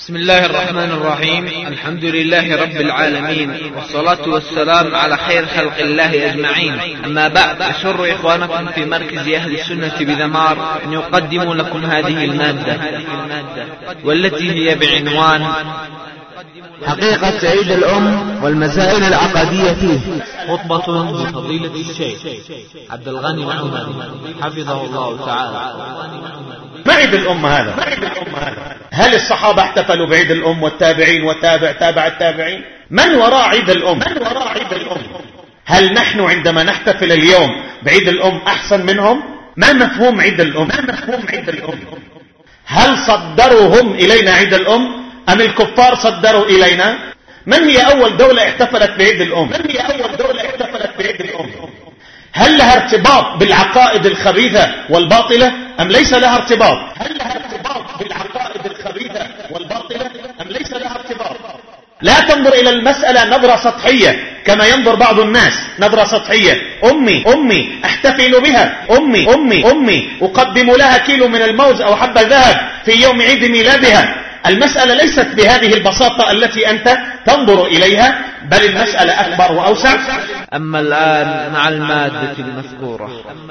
بسم الله الرحمن الرحيم. الحمد لله رب العالمين، والصلاة والسلام على خير خلق الله أجمعين. أما بعد، أشر إخوانكم في مركز أهل السنة بذمار أن يقدموا لكم هذه المادة، والتي هي بعنوان حقيقة عيد الأم والمسائل العقدية فيه. خطبة لفضيلة الشيخ عبد الغني معمر حفظه الله تعالى. ما عيد الأم هذا؟ هل الصحابة احتفلوا بعيد الأم والتابعين وتابع التابعين؟ من وراء عيد الأم؟ هل نحن عندما نحتفل اليوم بعيد الأم أحسن منهم؟ ما مفهوم عيد الأم؟ هل صدروهم إلينا عيد الأم أم الكفار صدروا إلينا؟ من هي أول دولة احتفلت بعيد الأم؟ هل لها ارتباط بالعقائد الخبيثة والباطلة أم ليس لها ارتباط؟ لا تنظر إلى المسألة نظرة سطحية كما ينظر بعض الناس، نظرة سطحية. أمي أحتفل بها، أمي أقدم لها كيلو من الموز أو حبة ذهب في يوم عيد ميلادها. المسألة ليست بهذه البساطة التي أنت تنظر إليها، بل المسألة أكبر وأوسع. أما الآن مع المادة المذكورة.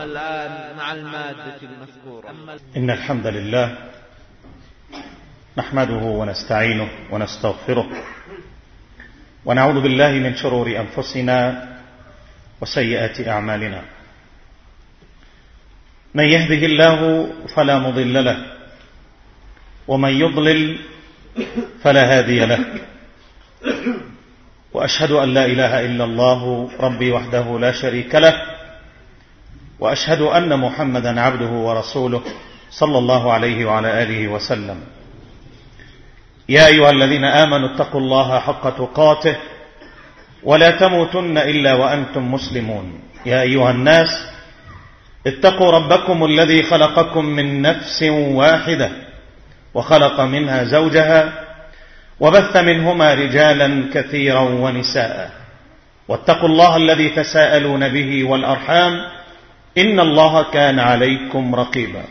إن الحمد لله نحمده ونستعينه ونستغفره، ونعوذ بالله من شرور أنفسنا وسيئات أعمالنا. من يهده الله فلا مضل له، ومن يضلل فلا هادي له، وأشهد أن لا إله إلا الله ربي وحده لا شريك له، وأشهد أن محمدا عبده ورسوله صلى الله عليه وعلى آله وسلم. يا أيها الذين آمنوا اتقوا الله حق تقاته ولا تموتن إلا وأنتم مسلمون. يا أيها الناس اتقوا ربكم الذي خلقكم من نفس واحدة وخلق منها زوجها وبث منهما رجالا كثيرا ونساء، واتقوا الله الذي تساءلون به والأرحام إن الله كان عليكم رقيبا.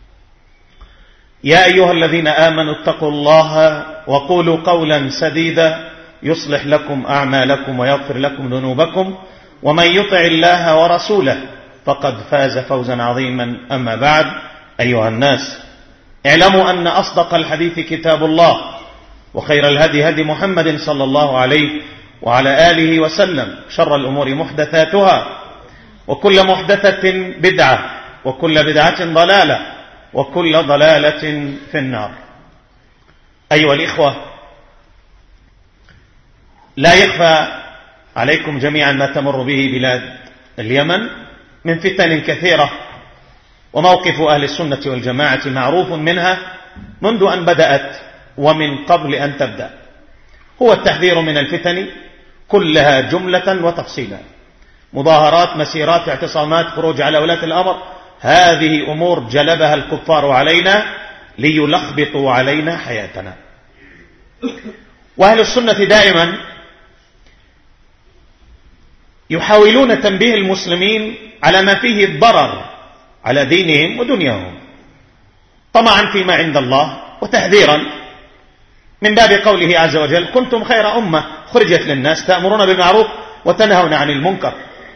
يا أيها الذين آمنوا اتقوا الله وقولوا قولا سديدا يصلح لكم أعمالكم ويغفر لكم ذنوبكم، ومن يطع الله ورسوله فقد فاز فوزا عظيما. أما بعد، أيها الناس، اعلموا أن أصدق الحديث كتاب الله، وخير الهدي هدي محمد صلى الله عليه وعلى آله وسلم، شر الأمور محدثاتها، وكل محدثة بدعة، وكل بدعة ضلالة، وكل ضلالة في النار. أيها الإخوة، لا يخفى عليكم جميعا ما تمر به بلاد اليمن من فتن كثيرة، وموقف أهل السنة والجماعة معروف منها منذ أن بدأت ومن قبل أن تبدأ، هو التحذير من الفتن كلها جملة وتفصيلا. مظاهرات، مسيرات، اعتصامات، خروج على ولاة الأمر، هذه أمور جلبها الكفار علينا ليلخبطوا علينا حياتنا. وأهل السنة دائما يحاولون تنبيه المسلمين على ما فيه الضرر على دينهم ودنياهم، طمعا فيما عند الله، وتحذيرا من باب قوله عز وجل: كنتم خير أمة خرجت للناس تأمرون بالمعروف وتنهون عن المنكر،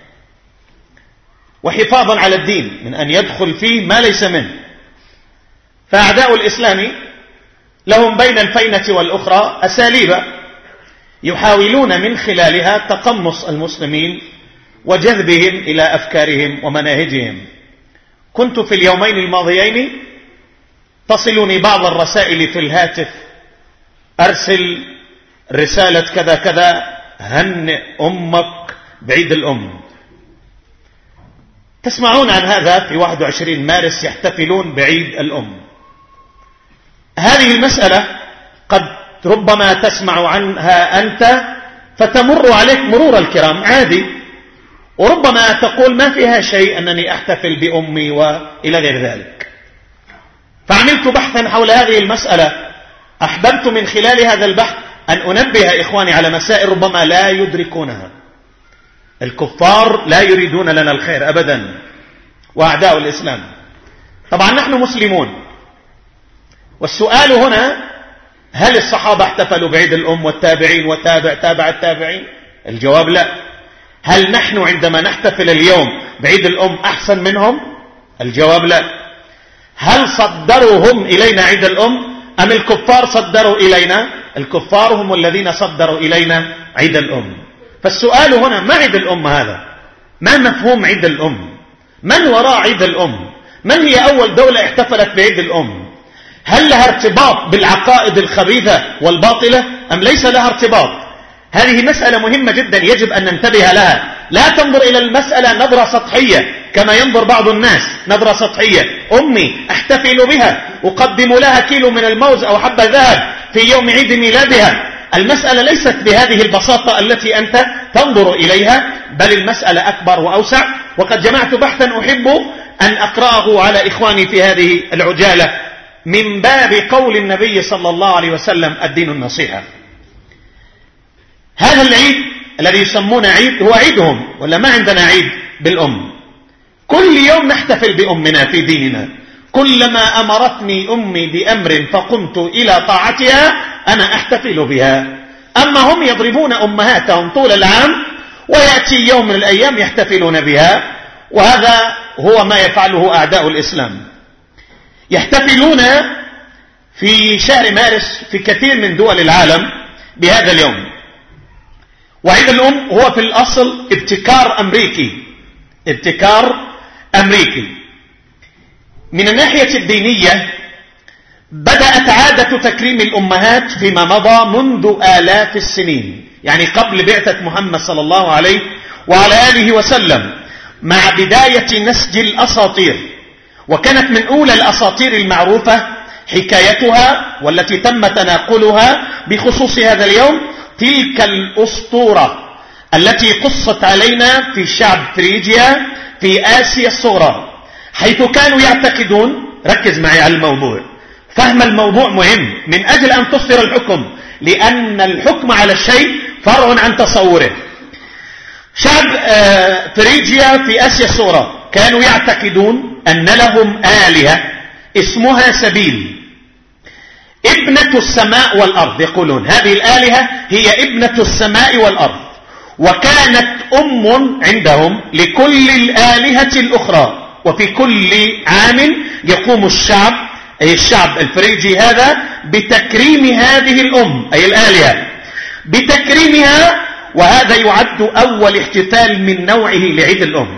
وحفاظا على الدين من أن يدخل فيه ما ليس منه. فأعداء الإسلام لهم بين الفينة والأخرى أساليب يحاولون من خلالها تقمص المسلمين وجذبهم إلى أفكارهم ومناهجهم. كنت في اليومين الماضيين تصلني بعض الرسائل في الهاتف: أرسل رسالة كذا كذا، هنئ أمك بعيد الأم. تسمعون عن هذا في 21 مارس يحتفلون بعيد الأم. هذه المسألة قد ربما تسمع عنها أنت فتمر عليك مرور الكرام عادي، وربما تقول ما فيها شيء أنني أحتفل بأمي وإلى غير ذلك. فعملت بحثا حول هذه المسألة، أحببت من خلال هذا البحث أن أنبه إخواني على مسائل ربما لا يدركونها. الكفار لا يريدون لنا الخير أبدا، وأعداء الإسلام. طبعا نحن مسلمون، والسؤال هنا هل الصحابة احتفلوا بعيد الأم والتابعين وتابع التابعين؟ الجواب لا. هل نحن عندما نحتفل اليوم بعيد الأم أحسن منهم؟ الجواب لا. هل صدروا هم إلينا عيد الأم أم الكفار صدروا إلينا؟ الكفار هم الذين صدروا إلينا عيد الأم. فالسؤال هنا ما عيد الأم هذا؟ ما مفهوم عيد الأم؟ من وراء عيد الأم؟ من هي أول دولة احتفلت بعيد الأم؟ هل لها ارتباط بالعقائد الخبيثة والباطلة أم ليس لها ارتباط؟ هذه مسألة مهمة جدا يجب أن ننتبه لها. لا تنظر إلى المسألة نظرة سطحية كما ينظر بعض الناس، نظرة سطحية. أمي أحتفل بها، أقدم لها كيلو من الموز أو حبة ذهب في يوم عيد ميلادها. المسألة ليست بهذه البساطة التي أنت تنظر إليها، بل المسألة أكبر وأوسع. وقد جمعت بحثا أحب أن أقرأه على إخواني في هذه العجالة من باب قول النبي صلى الله عليه وسلم: الدين النصيحة. هذا العيد الذي يسمونه عيد هو عيدهم، ولا ما عندنا عيد بالأم؟ كل يوم نحتفل بأمنا في ديننا. كلما أمرتني أمي بأمر فقمت إلى طاعتها أنا أحتفل بها. أما هم يضربون أمهاتهم طول العام ويأتي يوم من الأيام يحتفلون بها، وهذا هو ما يفعله أعداء الإسلام. يحتفلون في شهر مارس في كثير من دول العالم بهذا اليوم. وعيد الأم هو في الأصل ابتكار أمريكي. من الناحية الدينية بدأت عادة تكريم الأمهات فيما مضى منذ آلاف السنين، يعني قبل بعثة محمد صلى الله عليه وعلى آله وسلم، مع بداية نسج الأساطير. وكانت من أولى الأساطير المعروفة حكايتها والتي تم تناقلها بخصوص هذا اليوم تلك الأسطورة التي قصت علينا في شعب فريجيا في آسيا الصغرى، حيث كانوا يعتقدون، ركز معي على الموضوع، فهم الموضوع مهم من أجل أن تصدر الحكم، لأن الحكم على الشيء فرع عن تصوره. شعب فريجيا في آسيا الصغرى كانوا يعتقدون أن لهم آلهة اسمها سبيل، ابنة السماء والأرض. يقولون هذه الآلهة هي ابنة السماء والأرض، وكانت أم عندهم لكل الآلهة الأخرى. وفي كل عام يقوم الشعب الفريجي هذا بتكريم هذه الأم أي الآلهة، بتكريمها، وهذا يعد أول احتفال من نوعه لعيد الأم.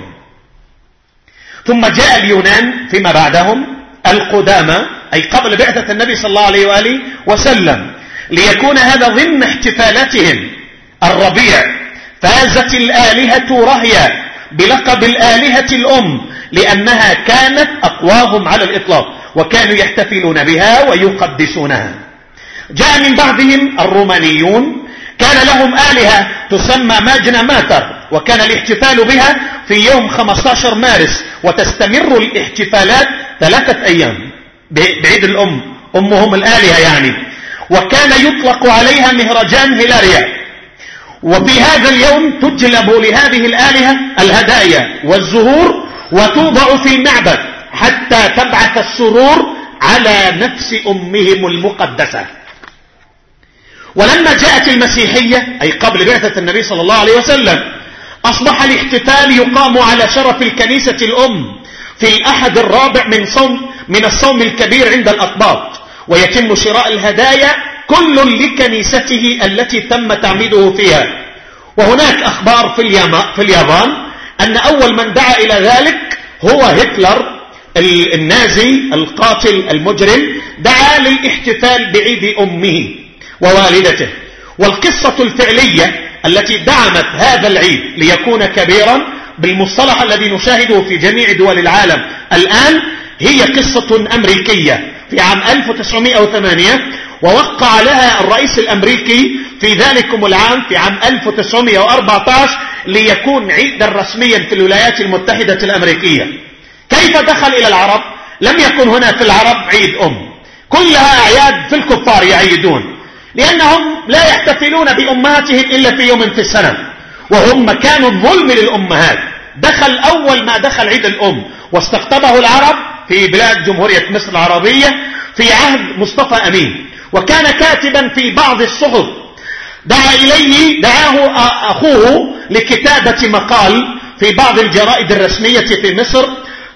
ثم جاء اليونان فيما بعدهم القدامى أي قبل بعثة النبي صلى الله عليه وآله وسلم، ليكون هذا ضمن احتفالاتهم الربيع. فازت الآلهة رهيا بلقب الآلهة الأم لأنها كانت أقواهم على الإطلاق، وكانوا يحتفلون بها ويقدسونها. جاء من بعضهم الرومانيون، كان لهم آلهة تسمى ماجنا ماتر، وكان الاحتفال بها في يوم 15 مارس، وتستمر الاحتفالات 3 أيام بعيد الأم، أمهم الآلهة يعني. وكان يطلق عليها مهرجان هيلاريا. وفي هذا اليوم تجلب لهذه الآلهة الهدايا والزهور وتوضع في معبد حتى تبعث السرور على نفس أمهم المقدسة. ولما جاءت المسيحية أي قبل بعثة النبي صلى الله عليه وسلم، أصبح الاحتفال يقام على شرف الكنيسة الأم في الأحد الرابع من الصوم الكبير عند الأقباط، ويتم شراء الهدايا كل لكنيسته التي تم تعميده فيها. وهناك أخبار في اليابان أن أول من دعا إلى ذلك هو هتلر النازي القاتل المجرم، دعا للاحتفال بعيد أمه ووالدته. والقصة الفعلية التي دعمت هذا العيد ليكون كبيرا بالمصطلح الذي نشاهده في جميع دول العالم الآن هي قصة أمريكية في عام 1908، ووقع لها الرئيس الأمريكي في ذلكم العام في عام 1914 ليكون عيدا رسميا في الولايات المتحدة الأمريكية. كيف دخل إلى العرب؟ لم يكن هنا في العرب عيد أم، كلها أعياد في الكفار يعيدون، لأنهم لا يحتفلون بأمهاتهم إلا في يوم في السنة، وهم كانوا الظلم للأمهات. دخل أول ما دخل عيد الأم واستقطبه العرب في بلاد جمهورية مصر العربية في عهد مصطفى أمين، وكان كاتبا في بعض الصحف. دعاه أخوه لكتابة مقال في بعض الجرائد الرسمية في مصر،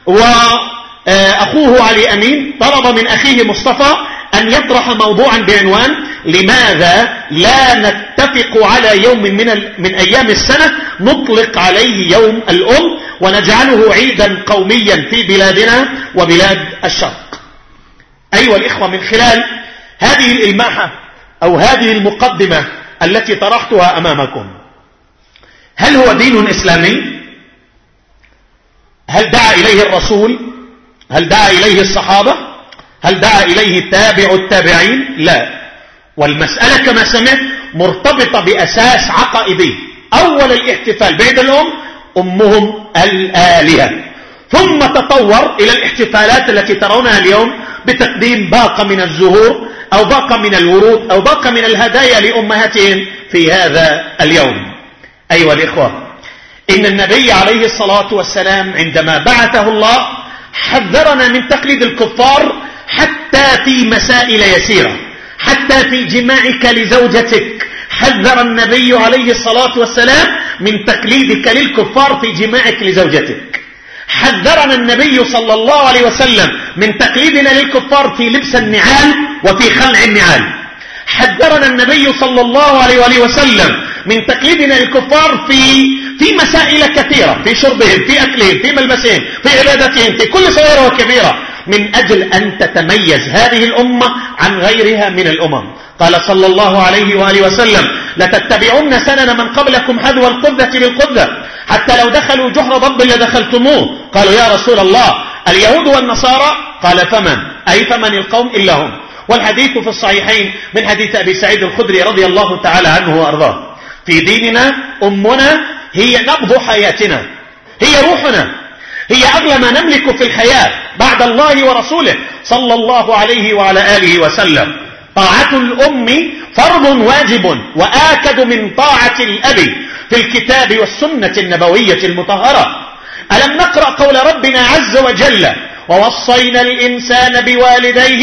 وأخوه علي أمين طلب من أخيه مصطفى أن يطرح موضوعا بعنوان: لماذا لا نتفق على يوم من أيام السنة نطلق عليه يوم الأم ونجعله عيدا قوميا في بلادنا وبلاد الشرق. أيها الإخوة، من خلال هذه الإلماحة أو هذه المقدمة التي طرحتها أمامكم، هل هو دين إسلامي؟ هل دعا إليه الرسول؟ هل دعا إليه الصحابة؟ هل دعا إليه تابع التابعين؟ لا. والمسألة كما سمعت مرتبطة بأساس عقائدي. أول الاحتفال بعيد الأم أمهم الآلهة، ثم تطور إلى الاحتفالات التي ترونها اليوم بتقديم باقة من الزهور أو باقة من الورود أو باقة من الهدايا لأمهاتهم في هذا اليوم. أيها الإخوة، إن النبي عليه الصلاة والسلام عندما بعثه الله حذرنا من تقليد الكفار حتى في مسائل يسيرة، حتى في جماعك لزوجتك حذر النبي عليه الصلاة والسلام من تقليدك للكفار في جماعك لزوجتك. حذرنا النبي صلى الله عليه وسلم من تقليدنا للكفار في لبس النعال وفي خلع النعال. حذرنا النبي صلى الله عليه وسلم من تقليدنا للكفار في مسائل كثيرة، في شربهم، في أكلهم، في ملبسهم، في عبادتهم، في كل صغيرة وكبيرة، من أجل أن تتميز هذه الأمة عن غيرها من الأمم. قال صلى الله عليه وآله وسلم: لتتبعن سنن من قبلكم حذو القذة بالقذة حتى لو دخلوا جحر ضب لدخلتموه. قالوا: يا رسول الله اليهود والنصارى؟ قال: فمن؟ أي فمن القوم إلا هم. والحديث في الصحيحين من حديث أبي سعيد الخدري رضي الله تعالى عنه وأرضاه: في ديننا أمنا هي نبض حياتنا، هي روحنا، هي أغلى ما نملك في الحياة بعد الله ورسوله صلى الله عليه وعلى آله وسلم. طاعة الأم فرض واجب وآكد من طاعة الأب في الكتاب والسنة النبوية المطهرة. ألم نقرأ قول ربنا عز وجل: ووصينا الإنسان بوالديه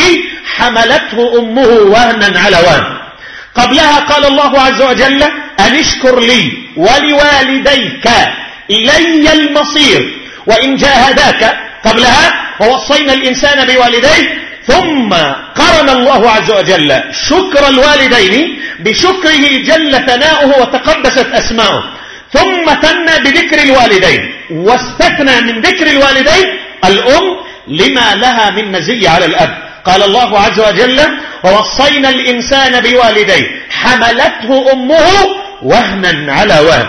حملته أمه وهنا على وهن. قبلها قال الله عز وجل: أن اشكر لي ولوالديك إلي المصير وإن جاهداك. قبلها: ووصينا الإنسان بوالديه. ثم قرن الله عز وجل شكر الوالدين بشكره جل ثناؤه وتقدست أسماؤه، ثم ثنى بذكر الوالدين واستثنى من ذكر الوالدين الأم لما لها من مزية على الأب. قال الله عز وجل: ووصينا الإنسان بوالديه حملته أمه وهنا على وهن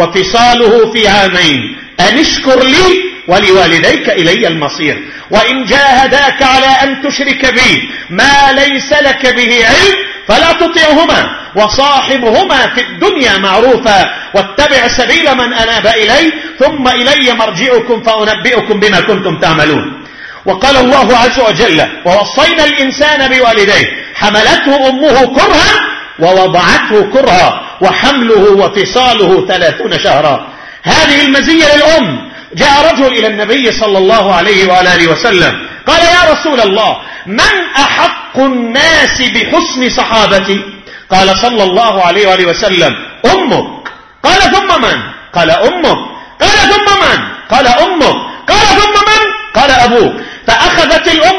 وفصاله في عامين أن اشكر لي ولوالديك إلي المصير وإن جاهداك على أن تشرك بي ما ليس لك به علم فلا تطعهما وصاحبهما في الدنيا معروفا واتبع سبيل من أناب إلي ثم إلي مرجعكم فأنبئكم بما كنتم تعملون. وقال الله عز وجل: ووصينا الإنسان بوالديه حملته أمه كرها ووضعته كرها وحمله وفصاله 30 شهرا. هذه المزية للأم. جاء رجل إلى النبي صلى الله عليه وآله وسلم قال: يا رسول الله من أحق الناس بحسن صحابتي؟ قال صلى الله عليه وآله وسلم: أمك. قال: ثم من؟ قال: أمك. قال: ثم من؟ قال: أمك. قال: ثم من؟ قال: أبوك. فأخذت الأم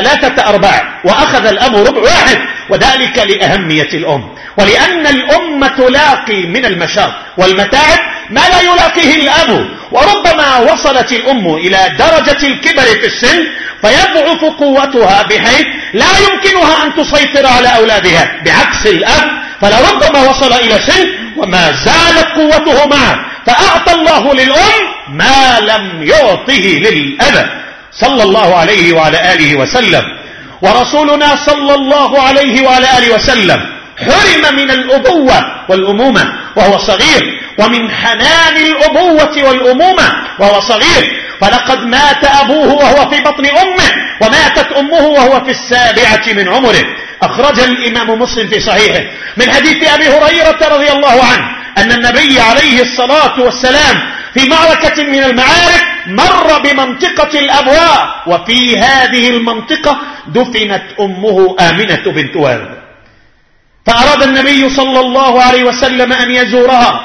3 أرباع وأخذ الأب ربع واحد، وذلك لأهمية الأم، ولأن الأم تلاقي من المشاق والمتاعب ما لا يلاقيه الأب. وربما وصلت الأم إلى درجة الكبر في السن فيضعف قوتها بحيث لا يمكنها أن تسيطر على أولادها، بعكس الأب فلربما وصل إلى سن وما زالت قوته معه، فأعطى الله للأم ما لم يعطه للأب صلى الله عليه وعلى آله وسلم. ورسولنا صلى الله عليه وعلى آله وسلم حرم من الأبوة والأمومة وهو صغير، ومن حنان الأبوة والأمومة وهو صغير، فلقد مات أبوه وهو في بطن أمه وماتت أمه وهو في 7 من عمره. أخرج الإمام مسلم في صحيحه من حديث أبي هريرة رضي الله عنه أن النبي عليه الصلاة والسلام في معركة من المعارك مر بمنطقة الأبواء، وفي هذه المنطقة دفنت أمه آمنة بنت وهب. فأراد النبي صلى الله عليه وسلم أن يزورها،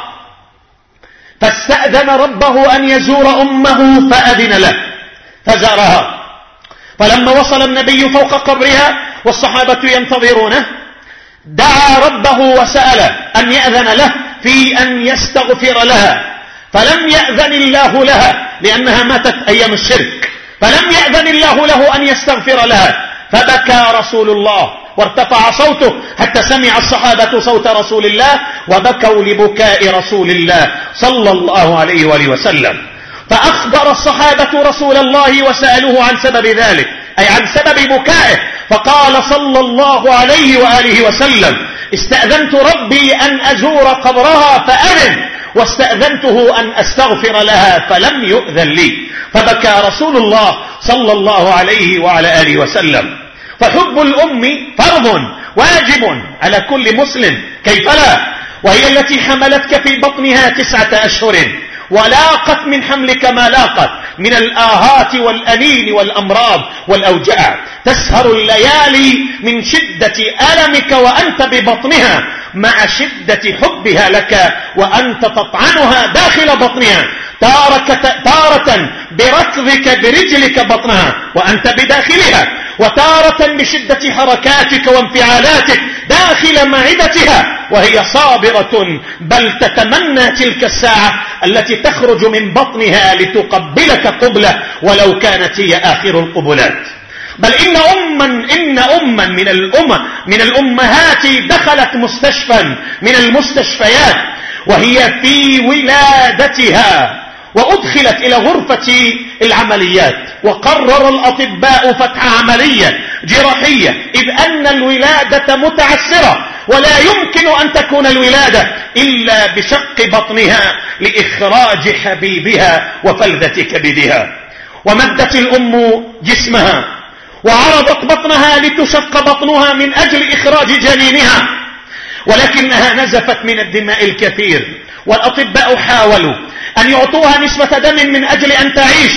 فاستأذن ربه أن يزور أمه فأذن له فزارها. فلما وصل النبي فوق قبرها والصحابة ينتظرونه دعا ربه وسأل أن يأذن له في أن يستغفر لها، فلم يأذن الله لها لأنها ماتت أيام الشرك، فلم يأذن الله له أن يستغفر لها، فبكى رسول الله وارتفع صوته حتى سمع الصحابة صوت رسول الله وبكوا لبكاء رسول الله صلى الله عليه وآله وسلم. فأخبر الصحابة رسول الله وسألوه عن سبب ذلك، أي عن سبب بكائه، فقال صلى الله عليه وآله وسلم: استأذنت ربي أن أزور قبرها فأذن، واستأذنته أن أستغفر لها فلم يؤذن لي، فبكى رسول الله صلى الله عليه وعلى آله وسلم. فحب الأم فرض واجب على كل مسلم، كيف لا؟ وهي التي حملتك في بطنها 9 أشهر ولاقت من حملك ما لاقت من الآهات والأنين والأمراض والأوجاع، تسهر الليالي من شدة ألمك وأنت ببطنها مع شدة حبها لك وأنت تطعنها داخل بطنها، تارة بركضك برجلك بطنها وأنت بداخلها، وتارة بشدة حركاتك وانفعالاتك داخل معدتها وهي صابرة، بل تتمنى تلك الساعة التي تخرج من بطنها لتقبلك قبلة ولو كانت هي آخر القبلات. بل إن أما من الأمهات دخلت مستشفى من المستشفيات وهي في ولادتها وأدخلت إلى غرفة العمليات، وقرر الأطباء فتح عملية جراحية، إذ أن الولادة متعسرة ولا يمكن أن تكون الولادة إلا بشق بطنها لإخراج حبيبها وفلذة كبدها. ومدت الأم جسمها وعرضت بطنها لتشق بطنها من أجل إخراج جنينها، ولكنها نزفت من الدماء الكثير، والأطباء حاولوا أن يعطوها نسبة دم من أجل أن تعيش،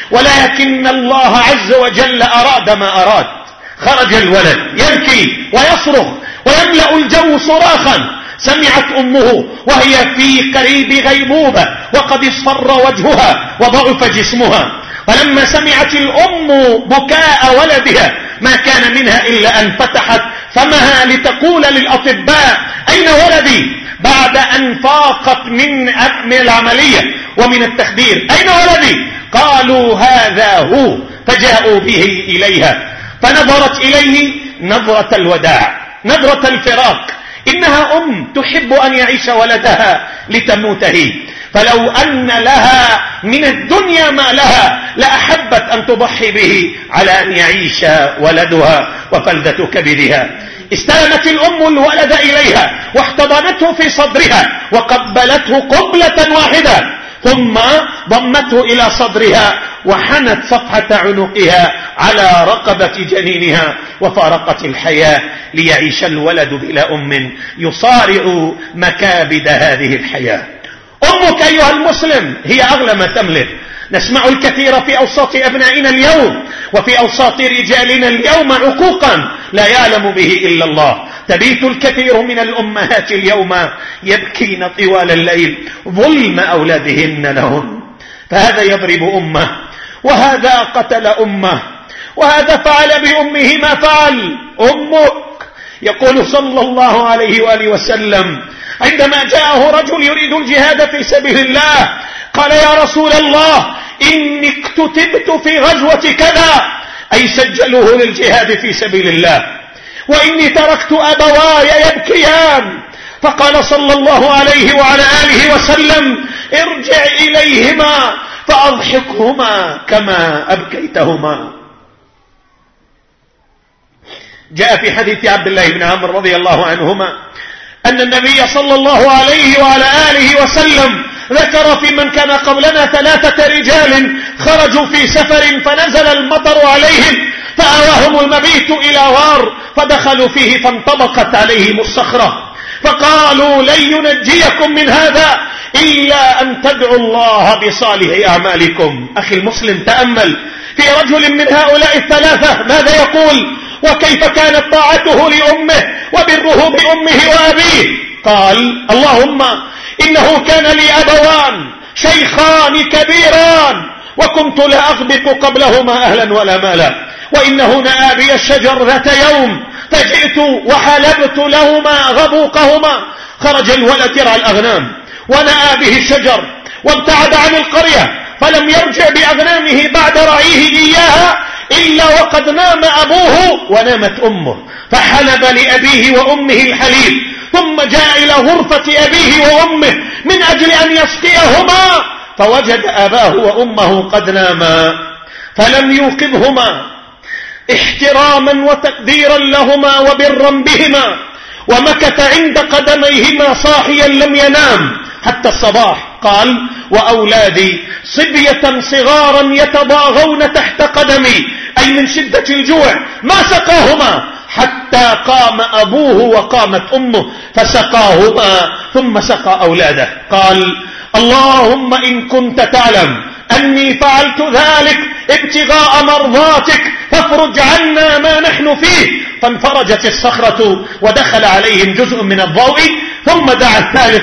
ولكن الله عز وجل أراد ما أراد. خرج الولد يبكي ويصرخ ويملأ الجو صراخا. سمعت أمه وهي في قريب غيبوبة وقد اصفر وجهها وضعف جسمها، فلما سمعت الأم بكاء ولدها ما كان منها إلا أن فتحت فمها لتقول للأطباء: أين ولدي؟ بعد أن فاقت من العملية ومن التخدير: أين ولدي؟ قالوا: هذا هو. فجاءوا به إليها فنظرت إليه نظرة الوداع، نظرة الفراق. إنها أم تحب أن يعيش ولدها لتموت هي، فلو أن لها من الدنيا ما لها لأحبت أن تضحي به على أن يعيش ولدها وفلذة كبدها. استلمت الأم الولد إليها واحتضنته في صدرها وقبلته قبلة واحدة، ثم ضمته إلى صدرها وحنت صفحة عنقها على رقبة جنينها وفارقت الحياة ليعيش الولد بلا أم يصارع مكابد هذه الحياة. أمك أيها المسلم هي أغلى ما تملك. نسمع الكثير في أوساط أبنائنا اليوم وفي أوساط رجالنا اليوم عقوقا لا يعلم به إلا الله. تبيت الكثير من الأمهات اليوم يبكين طوال الليل ظلم أولادهن لهم، فهذا يضرب أمه، وهذا قتل أمه، وهذا فعل بأمه ما فعل. أمك. يقول صلى الله عليه وآله وسلم عندما جاءه رجل يريد الجهاد في سبيل الله قال: يا رسول الله إني اكتتبت في غزوة كذا، أي سجلوه للجهاد في سبيل الله، وإني تركت أبواي يبكيان. فقال صلى الله عليه وعلى آله وسلم: ارجع إليهما فأضحكهما كما أبكيتهما. جاء في حديث عبد الله بن عمرو رضي الله عنهما أن النبي صلى الله عليه وعلى آله وسلم ذكر في من كان قبلنا 3 رجال خرجوا في سفر فنزل المطر عليهم فآواهم المبيت إلى غار فدخلوا فيه فانطبقت عليهم الصخرة، فقالوا: لن ينجيكم من هذا إلا أن تدعوا الله بصالح أعمالكم. أخي المسلم، تأمل في رجل من هؤلاء 3 ماذا يقول: وكيف كانت طاعته لأمه وبره بأمه وأبيه؟ قال: اللهم إنه كان لي أبوان شيخان كبيران وكنت لا أغبط قبلهما أهلا ولا مالا، وإنه نأى بي الشجر ذات يوم فجئت وحلبت لهما غبوقهما، خرج الولد يرعى الأغنام ونأى به الشجر وابتعد عن القرية، فلم يرجع بأغنامه بعد رعيه إياها إلا وقد نام أبوه ونامت أمه، فحلب لأبيه وأمه الحليب، ثم جاء إلى غرفة أبيه وأمه من أجل أن يسقيهما، فوجد أباه وأمه قد ناما، فلم يوقظهما احتراما وتقديرا لهما وبرا بهما، ومكث عند قدميهما صاحيا لم ينام حتى الصباح. قال: وأولادي صبية صغارا يتضاغون تحت قدمي، أي من شدة الجوع، ما سقاهما حتى قام أبوه وقامت أمه فسقاهما ثم سقى أولاده. قال: اللهم إن كنت تعلم أني فعلت ذلك ابتغاء مرضاتك فافرج عنا ما نحن فيه. فانفرجت الصخرة ودخل عليهم جزء من الضوء، ثم دعا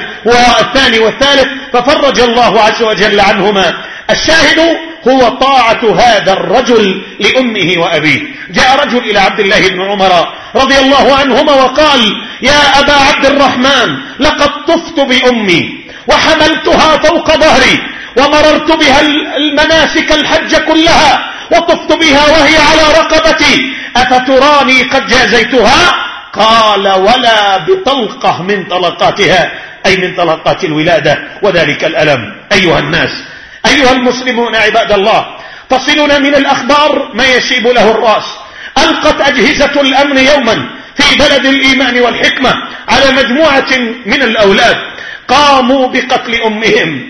الثاني والثالث ففرج الله عز وجل عنهما. الشاهد هو طاعة هذا الرجل لأمه وأبيه. جاء رجل إلى عبد الله بن عمر رضي الله عنهما وقال: يا أبا عبد الرحمن، لقد طفت بأمي وحملتها فوق ظهري ومررت بها المناسك الحج كلها وطفت بها وهي على رقبتي، أفتراني قد جازيتها؟ قال: ولا بطلقة من طلقاتها، أي من طلقات الولادة وذلك الألم. أيها الناس، أيها المسلمون عباد الله، تصلنا من الأخبار ما يشيب له الرأس. ألقت أجهزة الأمن يوما في بلد الإيمان والحكمة على مجموعة من الأولاد قاموا بقتل أمهم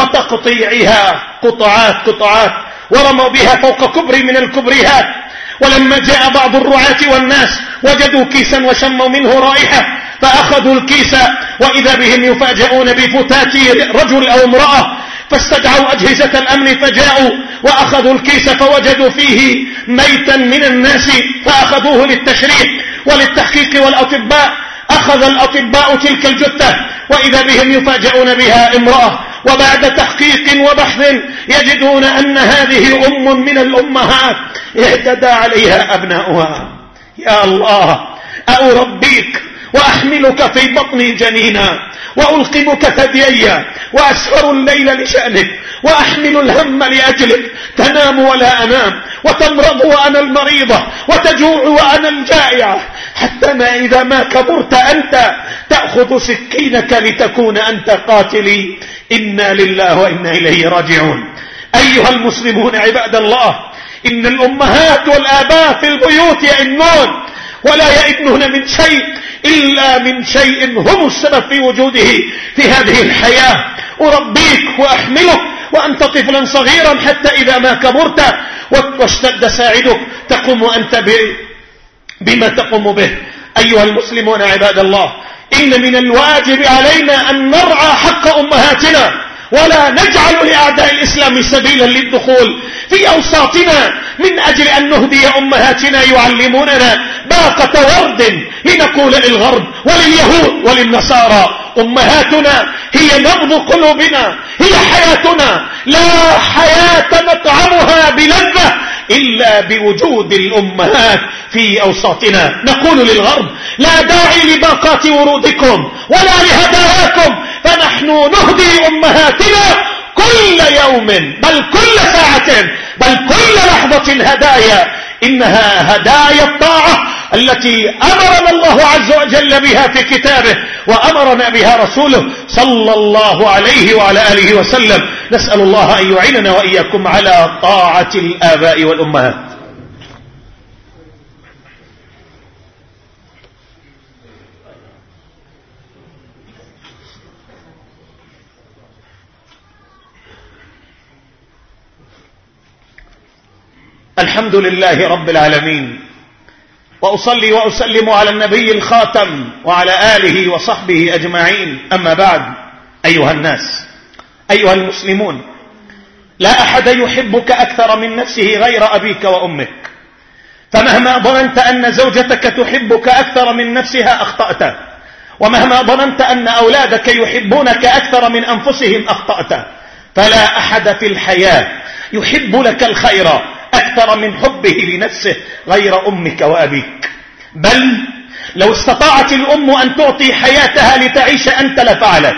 وتقطيعها قطعات ورموا بها فوق كبر من الكبريات. ولما جاء بعض الرعاة والناس وجدوا كيسا وشموا منه رائحة فأخذوا الكيس، وإذا بهم يفاجئون بفتات رجل أو امرأة، فاستدعوا أجهزة الأمن فجاءوا وأخذوا الكيس فوجدوا فيه ميتا من الناس، فأخذوه للتشريح وللتحقيق، والأطباء أخذ الأطباء تلك الجثة وإذا بهم يفاجئون بها امرأة، وبعد تحقيق وبحث يجدون أن هذه أم من الأمهات اعتدى عليها أبناؤها. يا الله، أربيك وأحملك في بطني جنينا وألقمك ثديي وأسهر الليل لشأنك وأحمل الهم لأجلك، تنام ولا أنام وتمرض وأنا المريضة وتجوع وأنا الجائعة، حتى ما إذا ما كبرت أنت تأخذ سكينك لتكون أنت قاتلي. إنا لله وإنا إليه راجعون. أيها المسلمون عباد الله، إن الأمهات والآباء في البيوت يئنون ولا يئنون من شيء إلا من شيء هم السبب في وجوده في هذه الحياة. أربيك وأحملك وأنت طفلا صغيرا حتى إذا ما كبرت واشتد ساعدك تقوم أنت بما تقوم به. أيها المسلمون عباد الله، إن من الواجب علينا أن نرعى حق أمهاتنا ولا نجعل لأعداء الإسلام سبيلا للدخول في أوساطنا من أجل أن نهدي أمهاتنا يعلموننا باقة ورد لنقول للغرب ولليهود وللنصارى: أمهاتنا هي نبض قلوبنا، هي حياتنا، لا حياة نطعمها بلذة إلا بوجود الأمهات في أوساطنا. نقول للغرب: لا داعي لباقات ورودكم ولا لهداياكم، فنحن نهدي أمهاتنا كل يوم بل كل ساعة بل كل لحظة هدايا، إنها هدايا الطاعة التي أمرنا الله عز وجل بها في كتابه وأمرنا بها رسوله صلى الله عليه وعلى آله وسلم. نسأل الله أن يعيننا وإياكم على طاعة الآباء والأمهات. الحمد لله رب العالمين، وأصلي وأسلم على النبي الخاتم وعلى آله وصحبه أجمعين. أما بعد، أيها الناس، أيها المسلمون، لا أحد يحبك أكثر من نفسه غير أبيك وأمك، فمهما ظننت أن زوجتك تحبك أكثر من نفسها أخطأت، ومهما ظننت أن أولادك يحبونك أكثر من أنفسهم أخطأت. فلا أحد في الحياة يحب لك الخير أكثر من حبه لنفسه غير أمك وأبيك. بل لو استطاعت الأم أن تعطي حياتها لتعيش أنت لفعلت.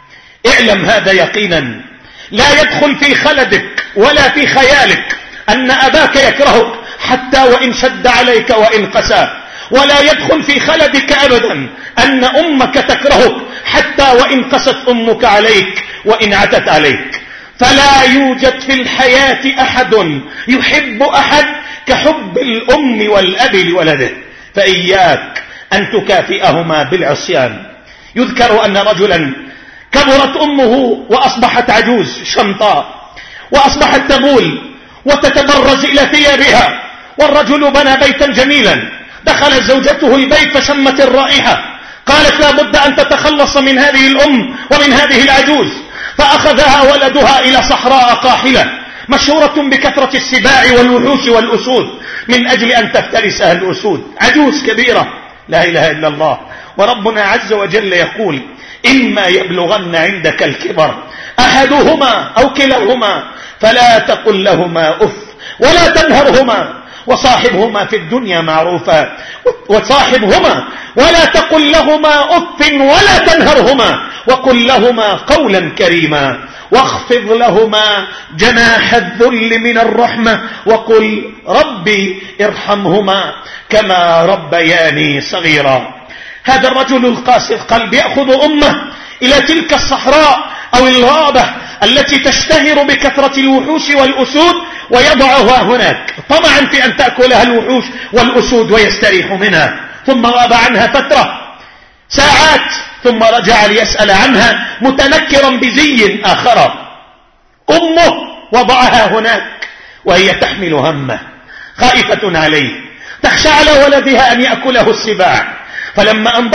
اعلم هذا يقينا، لا يدخل في خلدك ولا في خيالك أن أباك يكرهك حتى وإن شد عليك وإن قسى، ولا يدخل في خلدك أبدا أن أمك تكرهك حتى وإن قست أمك عليك وإن عتت عليك. فلا يوجد في الحياة أحد يحب أحد كحب الأم والأب لولده، فإياك أن تكافئهما بالعصيان. يذكر أن رجلا كبرت أمه وأصبحت عجوز شمطاء، وأصبحت تبول وتتبرز إلى ثيابها، والرجل بنى بيتا جميلا، دخلت زوجته البيت فشمت الرائحة، قالت لا بد أن تتخلص من هذه الأم ومن هذه العجوز، فأخذها ولدها إلى صحراء قاحلة مشهورة بكثرة السباع والوحوش والأسود من أجل أن تفترسها الأسود. عجوز كبيرة، لا إله إلا الله. وربنا عز وجل يقول إما يبلغن عندك الكبر أحدهما أو كلاهما فلا تقل لهما أف ولا تنهرهما وصاحبهما في الدنيا معروفا، وصاحبهما ولا تقل لهما أف ولا تنهرهما وقل لهما قولا كريما، واخفض لهما جناح الذل من الرحمة وقل ربي ارحمهما كما ربياني صغيرا. هذا الرجل القاسي القلب يأخذ أمه إلى تلك الصحراء أو الغابة التي تشتهر بكثرة الوحوش والأسود ويضعها هناك طمعا في أن تأكلها الوحوش والأسود ويستريح منها، ثم غاب عنها فترة ساعات ثم رجع ليسأل عنها متنكرا بزي آخر. أمه وضعها هناك وهي تحمل همه خائفة عليه، تخشى على ولدها أن يأكله السباع، فلما أن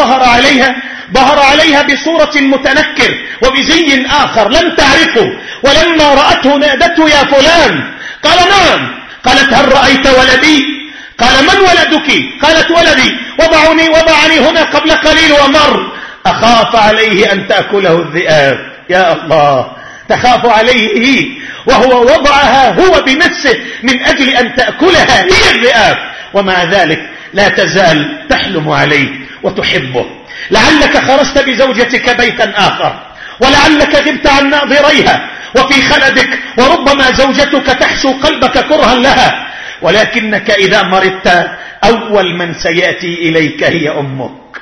ظهر عليها بصورة متنكر وبزي آخر لم تعرفه، ولما رأته نادته يا فلان، قال نعم. قالت هل رأيت ولدي؟ قال من ولدك؟ قالت ولدي وضعني هنا قبل قليل ومر، أخاف عليه أن تأكله الذئاب. يا الله، تخاف عليه وهو وضعها هو بنفسه من أجل أن تأكلها هي الذئاب، ومع ذلك لا تزال تحلم عليه وتحبه. لعلك خرجت بزوجتك بيتا آخر، ولعلك غبت عن ناظريها وفي خلدك، وربما زوجتك تحشو قلبك كرها لها، ولكنك إذا مرضت أول من سيأتي إليك هي أمك،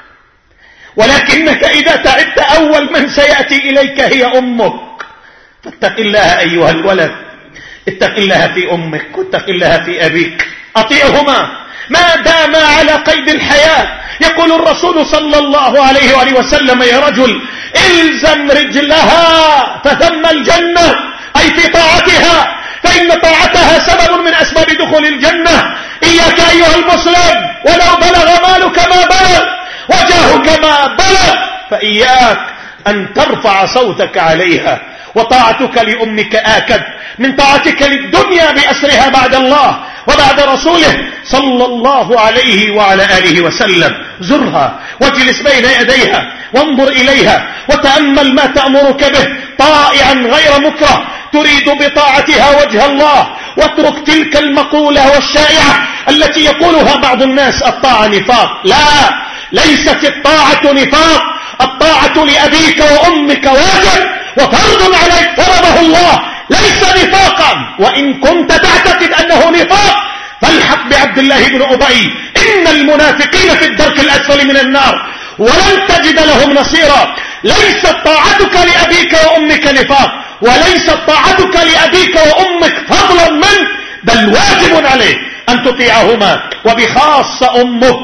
ولكنك إذا تعبت أول من سيأتي إليك هي أمك. فاتق الله أيها الولد، اتق الله في أمك واتق الله في أبيك، أطيعهما ما دام على قيد الحياة. يقول الرسول صلى الله عليه وآله وسلم يا رجل الزم رجلها فثم الجنة، أي في طاعتها، فإن طاعتها سبب من أسباب دخول الجنة. إياك أيها المسلم ولو بلغ مالك ما بلغ وجاهك ما بلغ، فإياك أن ترفع صوتك عليها، وطاعتك لأمك آكد من طاعتك للدنيا بأسرها بعد الله وبعد رسوله صلى الله عليه وعلى آله وسلم. زرها واجلس بين يديها وانظر إليها وتأمل ما تأمرك به طائعا غير مكره، تريد بطاعتها وجه الله، واترك تلك المقولة والشائعة التي يقولها بعض الناس الطاعة نفاق. لا، ليست الطاعة نفاق، الطاعة لأبيك وأمك واجب وفرض عليك فرضه الله، ليس نفاقا. وإن كنت تعتقد أنه نفاق فالحق بعبد الله بن أبي، إن المنافقين في الدرك الأسفل من النار ولن تجد لهم نصيرا. ليست طاعتك لأبيك وأمك نفاق، وليست طاعتك لأبيك وأمك فضلا منك، بل واجب عليك أن تطيعهما، وبخاصة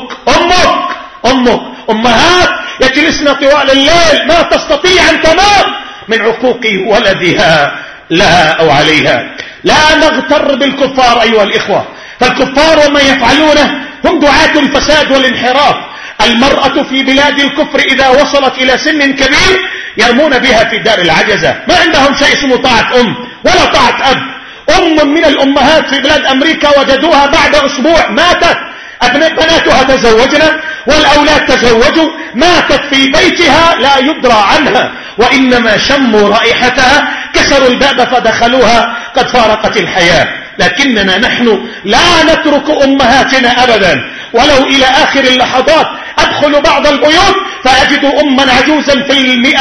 أمك. أمهات يجلسن طوال الليل ما تستطيع أن تنام من عقوق ولدها لها أو عليها. لا نغتر بالكفار أيها الإخوة، فالكفار وما يفعلونه هم دعاة الفساد والانحراف. المرأة في بلاد الكفر إذا وصلت إلى سن كبير يرمون بها في دار العجزة، ما عندهم شيء اسمه طاعة أم ولا طاعة أب. من الأمهات في بلاد أمريكا وجدوها بعد أسبوع ماتت، بناتها تزوجنا والأولاد تزوجوا، ماتت في بيتها لا يدرى عنها، وإنما شموا رائحتها كسروا الباب فدخلوها قد فارقت الحياة. لكننا نحن لا نترك أمهاتنا أبدا، ولو إلى آخر اللحظات. أدخل بعض البيوت فأجد أما عجوزا في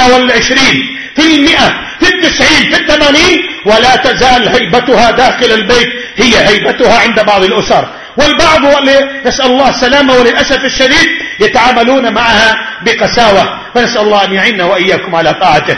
120 في 100 في 90 في 80 ولا تزال هيبتها داخل البيت هي هيبتها عند بعض الأسر، والبعض نسأل الله السلامة وللأسف الشديد يتعاملون معها بقساوة، فنسأل الله أن يعيننا وإياكم على طاعته.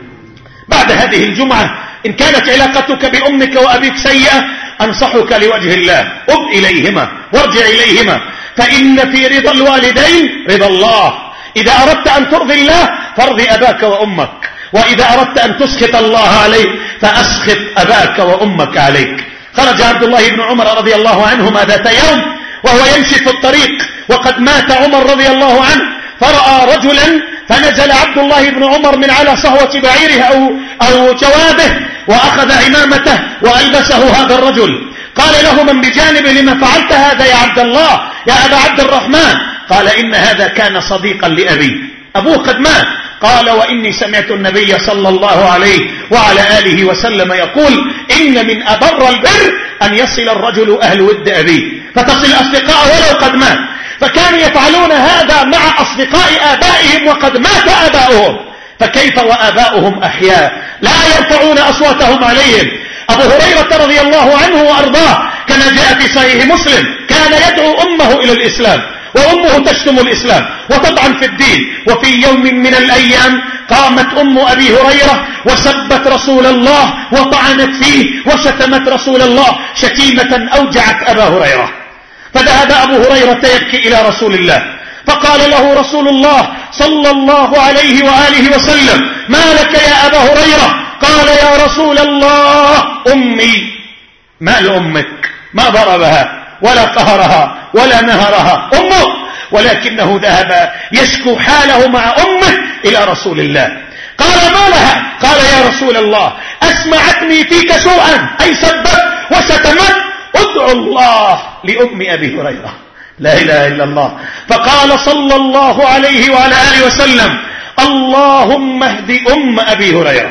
بعد هذه الجمعة إن كانت علاقتك بأمك وأبيك سيئة أنصحك لوجه الله أب إليهما وارجع إليهما، فإن في رضا الوالدين رضا الله. إذا أردت أن ترضي الله فارضي أباك وأمك، وإذا أردت أن تسخط الله عليه فأسخط أباك وأمك عليك. خرج عبد الله بن عمر رضي الله عنهما ذات يوم وهو يمشي في الطريق وقد مات عمر رضي الله عنه، فرأى رجلا فنزل عبد الله بن عمر من على صهوة بعيره أو جواده وأخذ عمامته وألبسه هذا الرجل. قال له من بجانبه لما فعلت هذا يا عبد الله يا أبا عبد الرحمن؟ قال إن هذا كان صديقا لأبي، أبوه قد مات. قال وإني سمعت النبي صلى الله عليه وعلى آله وسلم يقول إن من أبر البر أن يصل الرجل أهل ود أبيه فتصل أصدقاءه ولو قد مات. فكانوا يفعلون هذا مع أصدقاء آبائهم وقد مات آباؤهم، فكيف وآباؤهم أحياء لا يرفعون أصواتهم عليهم. أبو هريرة رضي الله عنه وأرضاه كما جاء في صحيح مسلم كان يدعو أمه إلى الإسلام وأمه تشتم الإسلام وتطعن في الدين. وفي يوم من الأيام قامت أم أبي هريرة وسبت رسول الله وطعنت فيه وشتمت رسول الله شتيمة أوجعت أبا هريرة، فذهب أبو هريرة يبكي إلى رسول الله فقال له رسول الله صلى الله عليه وآله وسلم ما لك يا أبا هريرة؟ قال يا رسول الله أمي. ما لأمك؟ ما ضربها ولا قهرها ولا نهرها أمه، ولكنه ذهب يشكو حاله مع أمه إلى رسول الله. قال ما لها؟ قال يا رسول الله أسمعتني فيك سوءا أي سبت وشتمت، ادعو الله لأم أبي هريرة. لا إله إلا الله. فقال صلى الله عليه وعلى آله وسلم اللهم اهد أم أبي هريرة.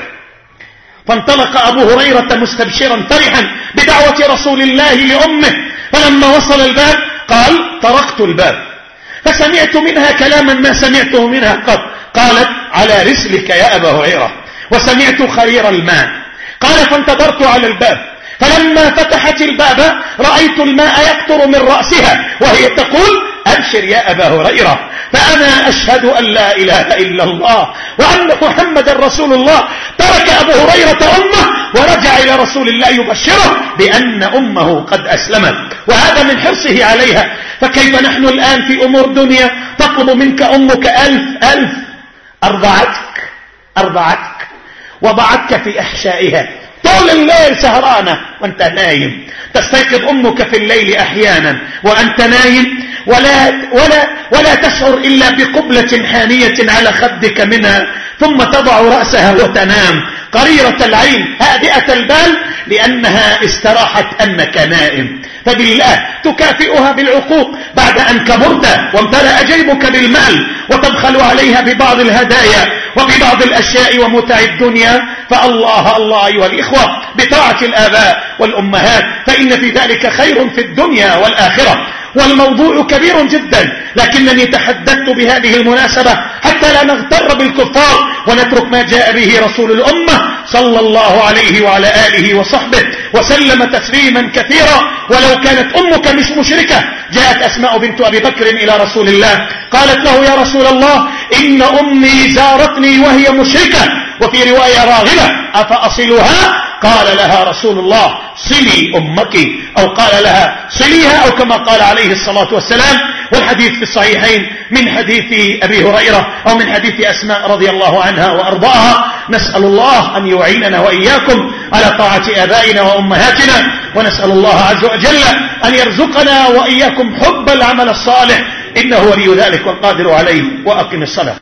فانطلق أبو هريرة مستبشرا فرحا بدعوة رسول الله لأمه، فلما وصل الباب قال طرقت الباب فسمعت منها كلاما ما سمعته منها قط. قالت على رسلك يا أبا هريرة، وسمعت خرير الماء. قال فانتظرت على الباب فلما فتحت الباب رأيت الماء يقطر من رأسها وهي تقول أبشر يا أبا هريرة، فأنا أشهد أن لا إله إلا الله وأن محمد رسول الله. ترك أبو هريرة أمه ورجع إلى رسول الله يبشره بأن أمه قد أسلمت، وهذا من حرصه عليها. فكيف نحن الآن في أمور دنيا تطلب منك أمك ألف أرضعتك وضعتك في أحشائها طول الليل سهرانة وأنت نايم، تستيقظ أمك في الليل أحيانا وأنت نايم ولا تشعر إلا بقبلة حانية على خدك منها، ثم تضع رأسها وتنام قريرة العين هادئة البال لأنها استراحت أنك نائم. فبالله تكافئها بالعقوق بعد أن كبرت وامتلأ جيبك بالمال وتبخل عليها ببعض الهدايا وببعض الأشياء ومتع الدنيا. فالله الله أيها الإخوة بطاعة الآباء والأمهات، فإن في ذلك خير في الدنيا والآخرة. والموضوع كبير جدا، لكنني تحدثت بهذه المناسبة حتى لا نغتر بالكفار ونترك ما جاء به رسول الأمة صلى الله عليه وعلى آله وصحبه وسلم تسليما كثيرا. ولو كانت أمك مش مشركة، جاءت أسماء بنت أبي بكر إلى رسول الله قالت له يا رسول الله إن أمي زارتني وهي مشركة، وفي رواية راغبة أفأصلها؟ قال لها رسول الله صلي أمك، أو قال لها صليها، أو كما قال عليه الصلاة والسلام. والحديث في الصحيحين من حديث أبي هريرة أو من حديث أسماء رضي الله عنها وأرضاها. نسأل الله أن يعيننا وإياكم على طاعة آبائنا وأمهاتنا، ونسأل الله عز وجل أن يرزقنا وإياكم حب العمل الصالح إنه ولي ذلك والقادر عليه. وأقم الصلاة.